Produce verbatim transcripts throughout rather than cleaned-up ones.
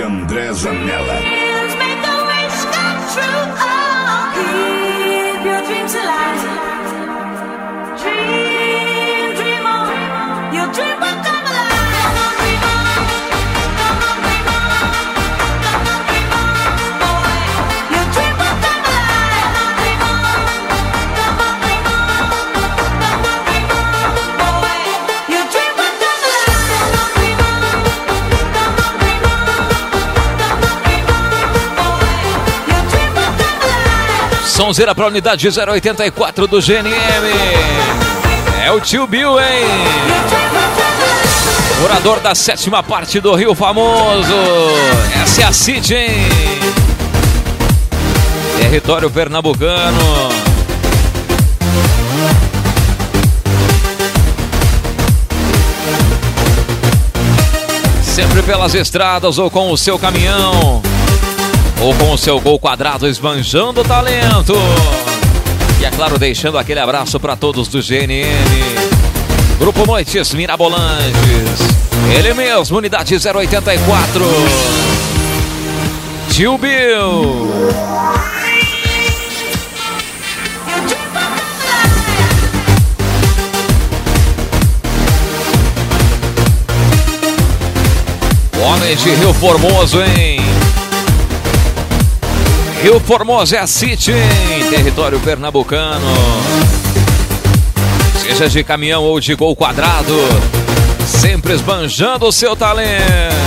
André Zanella. Sonzeira pra unidade zero oitenta e quatro do G N M. É o tio Bill, hein? Morador da sétima parte do Rio Famoso. Essa é a City, hein? Território pernambucano. Sempre pelas estradas ou com o seu caminhão. Ou com o seu gol quadrado esbanjando o talento. E é claro, deixando aquele abraço para todos do G N M. Grupo Noites Mirabolantes. Ele mesmo, unidade zero oitenta e quatro. Tio Bill. Homens de Rio Formoso, hein? Rio Formoso é a City, hein? Território pernambucano. Seja de caminhão ou de gol quadrado, sempre esbanjando o seu talento.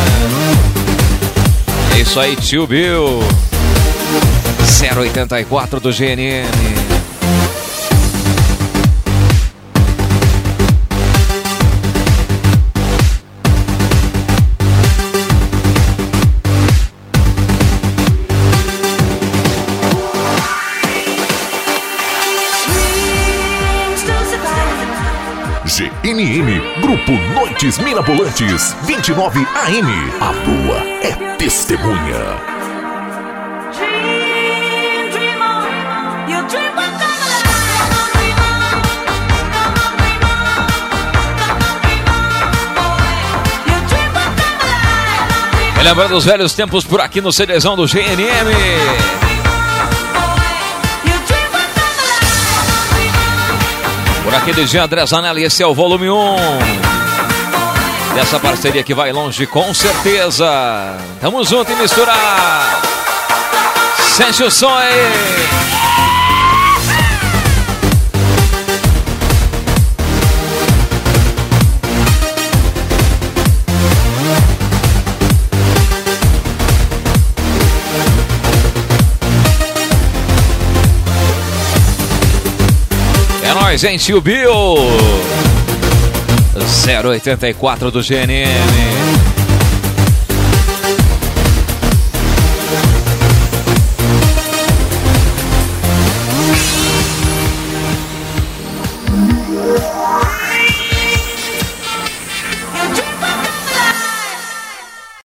É isso aí, tio Bill. zero oitenta e quatro do G N M. G N M, Grupo Noites Mirabolantes, vinte e nove A M. A lua é testemunha. Lembrando os velhos tempos por aqui no CDzão do G N M. Por aqui de André Zanella, esse é o volume um dessa parceria que vai longe com certeza. Tamo junto e misturar. Sente o som aí. É nóis, hein, tio Bill. zero oitenta e quatro do G N M.